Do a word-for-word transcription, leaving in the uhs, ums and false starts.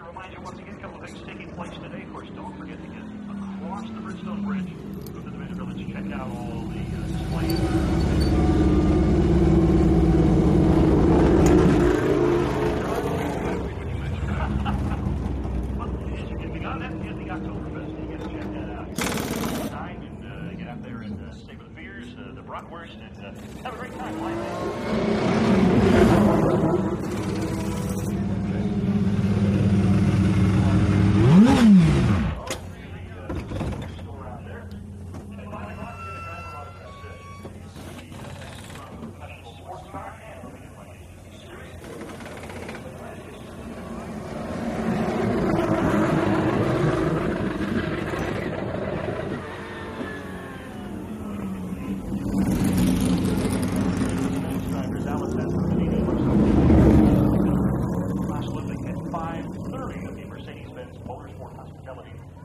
to remind you once again, a couple of things taking place today. Of course, don't forget to get across the Bridgestone Bridge. Go to the Division Village, check out all the uh, displays. Well, as you get beyond that, get the Oktoberfest. You get to check that out. Time and uh, get out there and uh, stay with the beers, uh, the bratwurst, and uh, have a great time. five thirty of the Mercedes-Benz Motorsport Hospitality